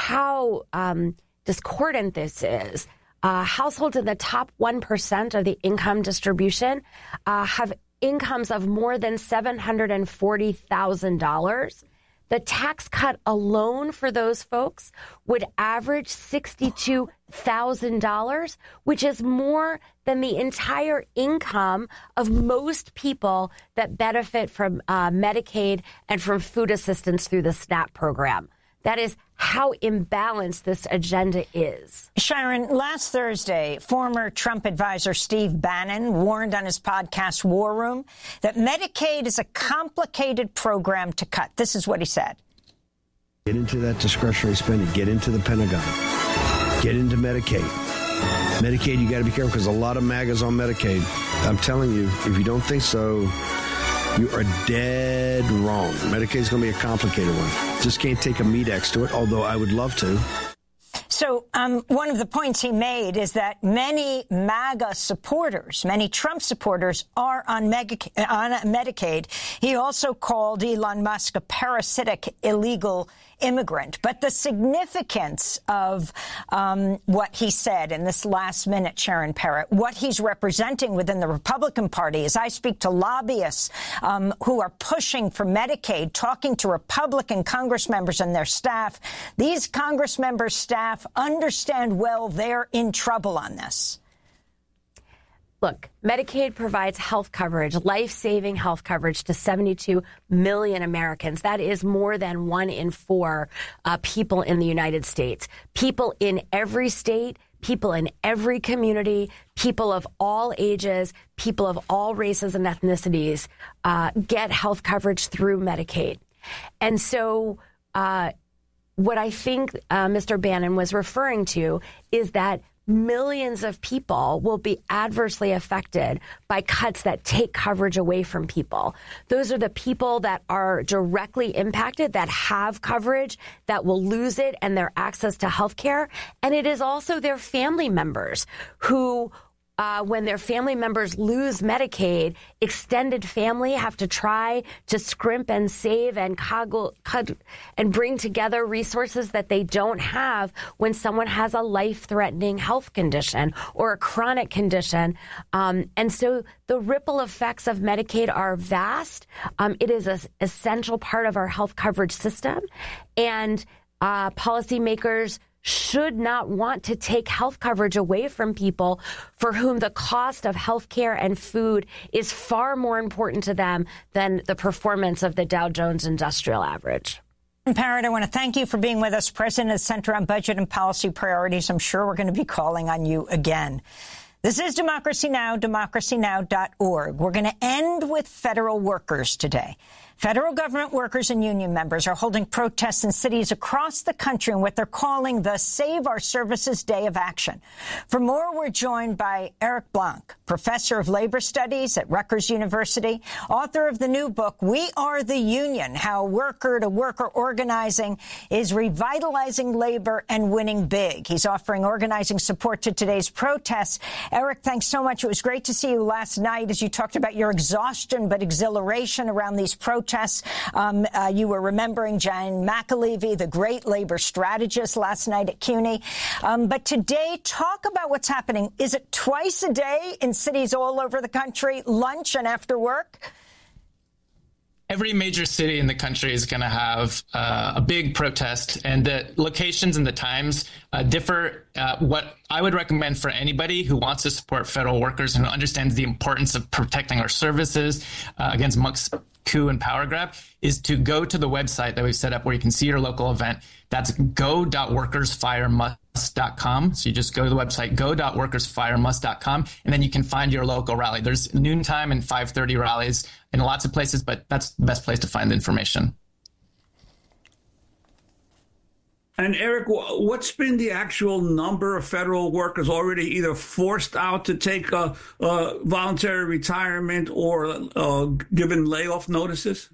how um, discordant this is, uh, households in the top one percent of the income distribution uh, have incomes of more than seven hundred forty thousand dollars. The tax cut alone for those folks would average sixty-two thousand dollars, which is more than the entire income of most people that benefit from uh, Medicaid and from food assistance through the SNAP program. That is how imbalanced this agenda is. Sharon, last Thursday, former Trump advisor Steve Bannon warned on his podcast War Room that Medicaid is a complicated program to cut. This is what he said. Get into that discretionary spending. Get into the Pentagon. Get into Medicaid. Medicaid, you got to be careful because a lot of MAGAs on Medicaid. I'm telling you, if you don't think so, you are dead wrong. Medicaid is going to be a complicated one. Just can't take a Medex to it, although I would love to. So um, one of the points he made is that many MAGA supporters, many Trump supporters, are on, Medica- on Medicaid. He also called Elon Musk a parasitic illegal immigrant. But the significance of um, what he said in this last minute, Sharon Parrott, what he's representing within the Republican Party, as I speak to lobbyists um, who are pushing for Medicaid, talking to Republican Congress members and their staff, these Congress members' staff understand well they're in trouble on this. Look, Medicaid provides health coverage, life-saving health coverage to seventy-two million Americans. That is more than one in four uh, people in the United States. People in every state, people in every community, people of all ages, people of all races and ethnicities uh, get health coverage through Medicaid. And so uh, what I think uh, Mister Bannon was referring to is that millions of people will be adversely affected by cuts that take coverage away from people. Those are the people that are directly impacted, that have coverage, that will lose it and their access to health care. And it is also their family members who Uh, when their family members lose Medicaid, extended family have to try to scrimp and save and coggle, cud, and bring together resources that they don't have when someone has a life-threatening health condition or a chronic condition. Um, and so the ripple effects of Medicaid are vast. Um, it is an essential part of our health coverage system. And uh, policymakers should not want to take health coverage away from people for whom the cost of health care and food is far more important to them than the performance of the Dow Jones Industrial Average. Parrott, I want to thank you for being with us, President of the Center on Budget and Policy Priorities. I'm sure we're going to be calling on you again. This is Democracy Now!, democracy now dot org. We're going to end with federal workers today. Federal government workers and union members are holding protests in cities across the country in what they're calling the Save Our Services Day of Action. For more, we're joined by Eric Blanc, professor of labor studies at Rutgers University, author of the new book, We Are the Union, How Worker-to-Worker Organizing is Revitalizing Labor and Winning Big. He's offering organizing support to today's protests. Eric, thanks so much. It was great to see you last night as you talked about your exhaustion but exhilaration around these protests. Um, uh, you were remembering Jan McAlevey, the great labor strategist, last night at CUNY. Um, but today, talk about what's happening. Is it twice a day in cities all over the country, lunch and after work? Every major city in the country is going to have uh, a big protest, and the locations and the times uh, differ. Uh, what I would recommend for anybody who wants to support federal workers and who understands the importance of protecting our services uh, against Musk's coup and power grab is to go to the website that we've set up where you can see your local event. That's go dot workers fire must dot com. So you just go to the website, go dot workers fire must dot com, and then you can find your local rally. There's noontime and five thirty rallies in lots of places, but that's the best place to find the information. And Eric, what's been the actual number of federal workers already either forced out to take a, a voluntary retirement or uh, given layoff notices?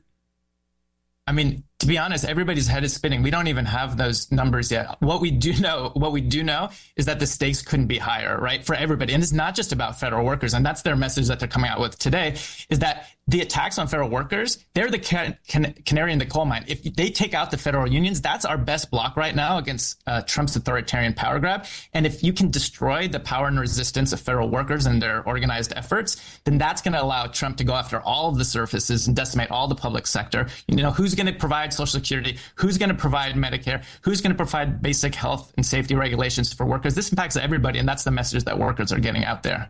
I mean, to be honest, everybody's head is spinning. We don't even have those numbers yet. What we do know, what we do know is that the stakes couldn't be higher, right, for everybody. And it's not just about federal workers. And that's their message that they're coming out with today, is that the attacks on federal workers, they're the can- can- canary in the coal mine. If they take out the federal unions, that's our best block right now against uh, Trump's authoritarian power grab. And if you can destroy the power and resistance of federal workers and their organized efforts, then that's going to allow Trump to go after all of the services and decimate all the public sector. You know, who's going to provide Social Security? Who's going to provide Medicare? Who's going to provide basic health and safety regulations for workers? This impacts everybody, and that's the message that workers are getting out there.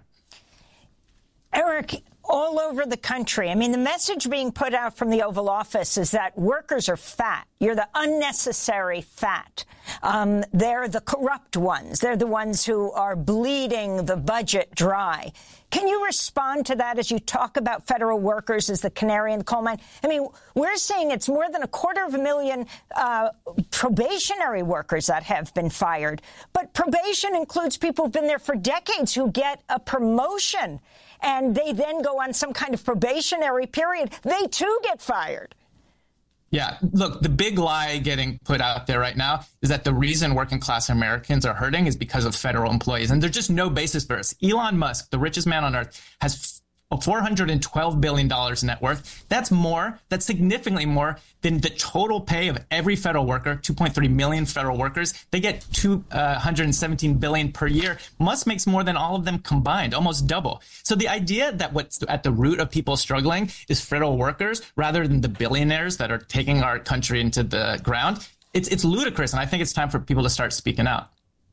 Eric, all over the country, I mean, the message being put out from the Oval Office is that workers are fat. You're the unnecessary fat. Um, they're the corrupt ones. They're the ones who are bleeding the budget dry. Can you respond to that as you talk about federal workers as the canary in the coal mine? I mean, we're saying it's more than a quarter of a million uh, probationary workers that have been fired. But probation includes people who've been there for decades who get a promotion and they then go on some kind of probationary period. They, too, get fired. Yeah, look, the big lie getting put out there right now is that the reason working class Americans are hurting is because of federal employees. And there's just no basis for this. Elon Musk, the richest man on earth, has four hundred twelve billion dollars net worth. That's more, that's significantly more than the total pay of every federal worker, two point three million federal workers. They get two hundred seventeen billion dollars per year. Musk makes more than all of them combined, almost double. So the idea that what's at the root of people struggling is federal workers rather than the billionaires that are taking our country into the ground, it's, it's ludicrous. And I think it's time for people to start speaking out.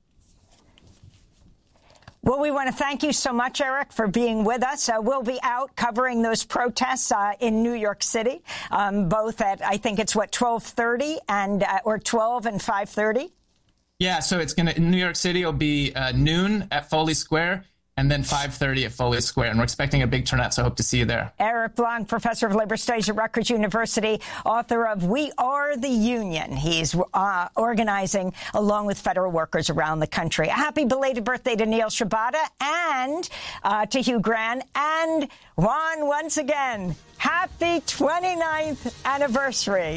Well, we want to thank you so much, Eric, for being with us. Uh, we'll be out covering those protests uh, in New York City, um, both at, I think it's, what, twelve thirty and uh, or twelve and five thirty? Yeah, so it's going to, in New York City, it'll be uh, noon at Foley Square and then five thirty at Foley Square. And we're expecting a big turnout, so I hope to see you there. Eric Blanc, professor of labor studies at Rutgers University, author of We Are the Union. He's uh, organizing along with federal workers around the country. A happy belated birthday to Neil Shibata and uh, to Hugh Grant. And Juan, once again, happy twenty-ninth anniversary.